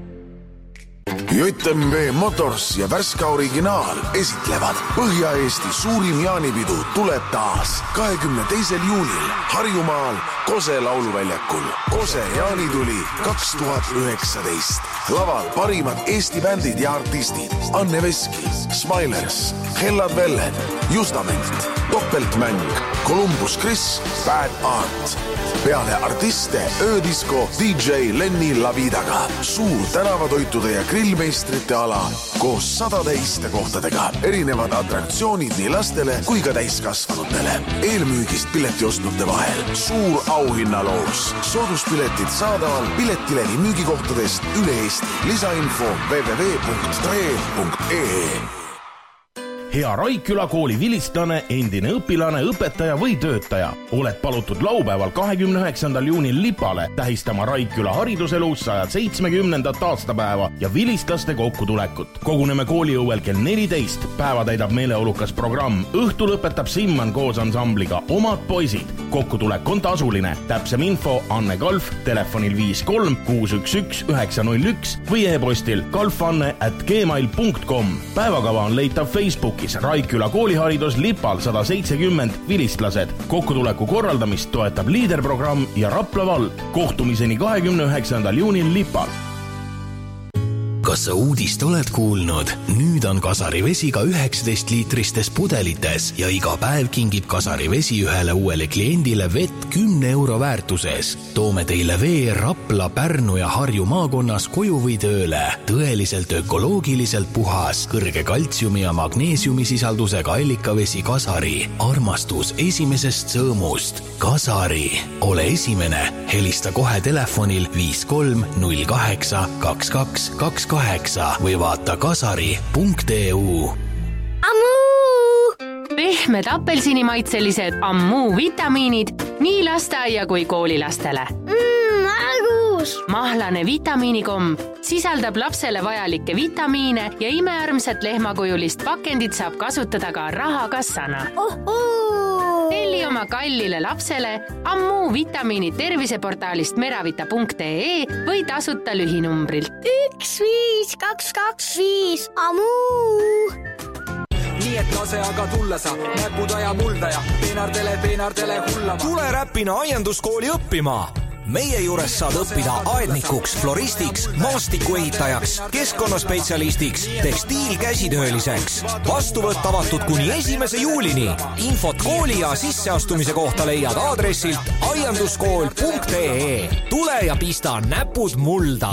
JMV Motors ja Värska Originaal esitlevad Põhja-Eesti suurim jaanipidu tuleb taas 22. juunil Harjumaal Kose lauluväljakul. Kose jaanituli 2019. Laval parimad Eesti bändid ja artistid. Anne Veski, Smilers, Hellad Vellen, Justament, Doppeltmäng, Columbus Chris, Bad Art. Peale artiste öödisko DJ Lenni Lavidaga. Suur tänavatoitude ja grillmeistrite ala koos 100 istekohtadega. Erinevad atraktsioonid nii lastele kui ka täiskasvanutele. Eelmüügist piletiostnute vahel. Suur auhinnaloos. Sooduspiletid saadaval Piletilevi müügikohtadest üle Eesti. Lisainfo www.tre.ee. Hea Raikküla kooli vilistlane, endine õpilane, õpetaja või töötaja. Oled palutud laupäeval 29. juunil Lipale tähistama Raikküla hariduselu 170. aastapäeva ja vilistlaste kokkutulekut. Koguneme kooliõuel kell 14. Päeva täidab meeleolukas programm. Õhtu lõpetab Simman koos ansambliga Omad poisid. Kokkutulek on tasuline. Täpsem info Anne Kalf telefonil 53 611 901 või e-postil kalfanne@gmail.com. Päevakava on leitav Facebookis Raikküla kooliharidus Lipal 170 vilistlased. Kokkutuleku korraldamist toetab liiderprogramm ja Rapla vald. Kohtumiseni 29. juunil Lipal. Kas sa uudist oled kuulnud? Nüüd on Kasari vesi ka 19-liitristes pudelites ja iga päev kingib Kasari vesi ühele uuele kliendile vett 10 euro väärtuses. Toome teile vee Rapla, Pärnu ja Harju maakonnas koju või tööle. Tõeliselt ökoloogiliselt puhas, kõrge kaltsiumi ja magneesiumi sisaldusega allikavesi Kasari. Armastus esimesest sõõmust. Kasari. Ole esimene. Helista kohe telefonil 53 08 22 22 või vaata kasari.eu. Pehmed apelsinimaitselised Ammu vitamiinid nii lasteaia kui koolilastele. Mahlane vitamiinikomm sisaldab lapsele vajalikke vitamiine ja imearmsat lehmakujulist pakendit saab kasutada ka rahakassana. Telli oma kallile lapsele Ammu vitamiinid terviseportaalist meravita.ee või tasuta lühinumbrilt 15225 Ammu. Nii et lase aga tulla sa, näpuda ja mulda ja peenardele hullama. Tule Räpina aianduskooli õppima. Meie juures saad õppida aednikuks, floristiks, maastikuehitajaks, keskkonnaspetsialistiks, tekstiilkäsitööliseks. Vastuvõtt avatud kuni 1. juulini. Infot kooli ja sisseastumise kohta leiad aadressilt aianduskool.ee. Tule ja pista näpud mulda.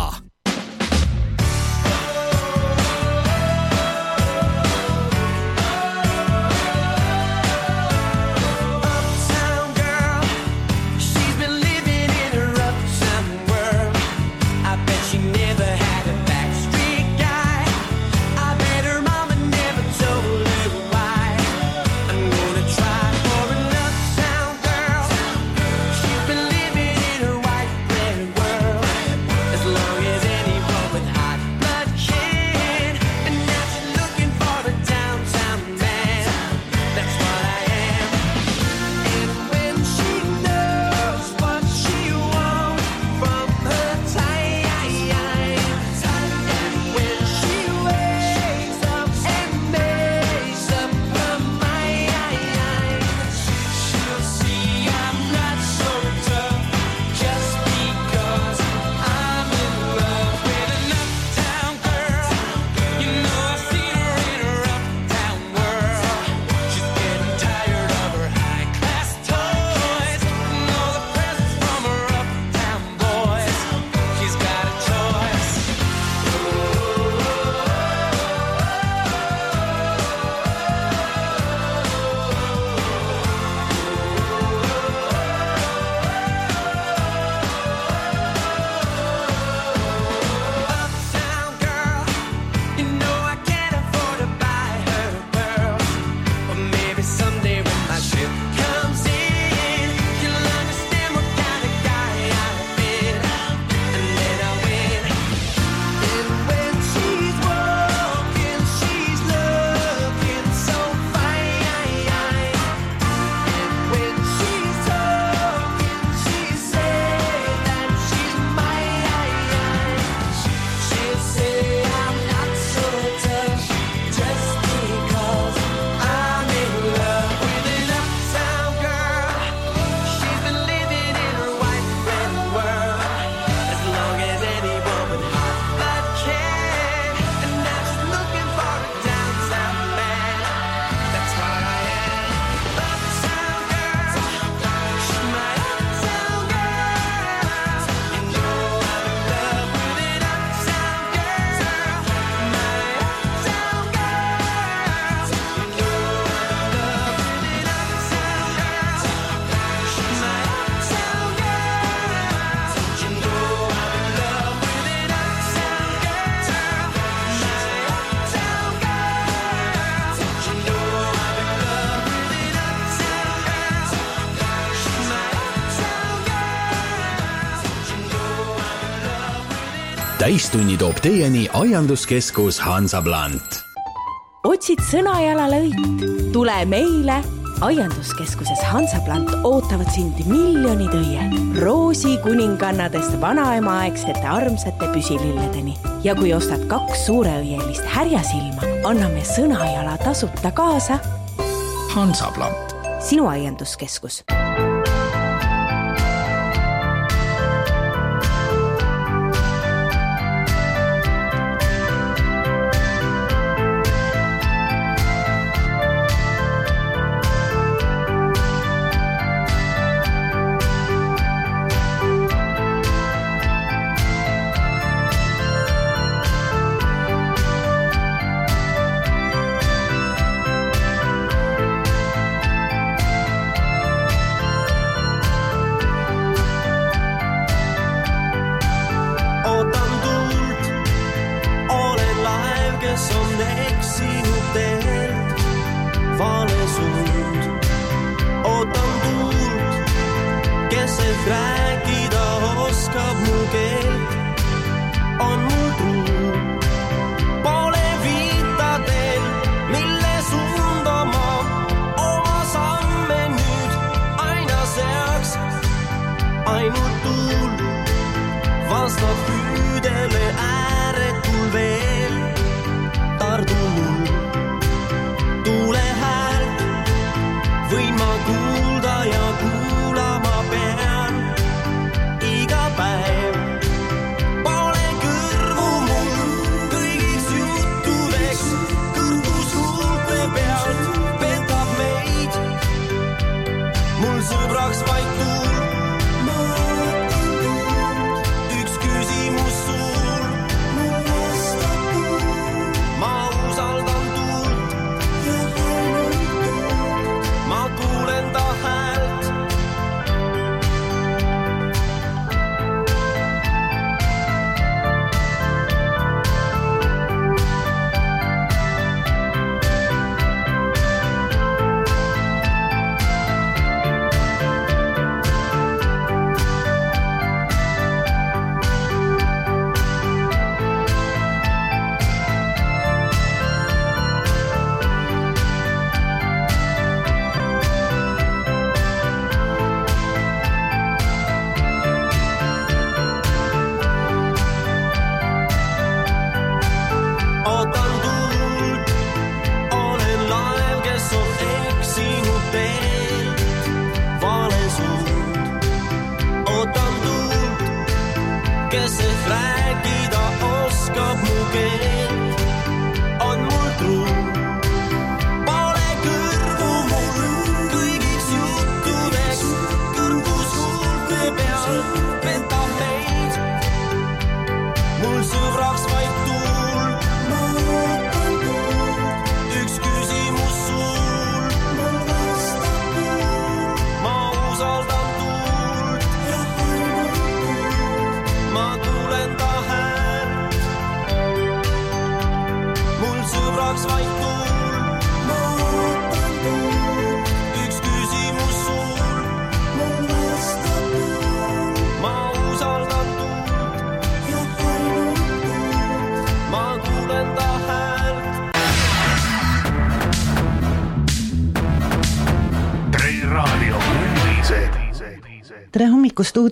Täistunni toob teieni aianduskeskus Hansaplant. Otsid sõnajalale õit? Tule meile. Aianduskeskuses Hansaplant ootavad sind miljonid õied. Roosi kuningannadest vanaemaaegsete armsate püsililledeni. Ja kui ostad 2 suureõielist härjasilma, anname sõnajala tasuta kaasa. Hansaplant. Sinu aianduskeskus. Võin ma kuulda ja kuulama pean iga sest rääkida oskab mu keel. On mul truu, pole kõrvu mul kõigiks juttudeks. Kõrgus huulte peal petab meid, mul sõbraks vaid tuul. Ma ootan tuul, üks küsimus sul, mul vastab tuul. Ma usaldan tuult ja ainult tuult, ma kuulen ta häält. Mul sõbraks vaid tuul, ma ootan tuult, üks küsimus sul, mul vastab tuul. Ma usaldan tuult ja ainult tuult, ma kuulen ta häält. tere hommikust,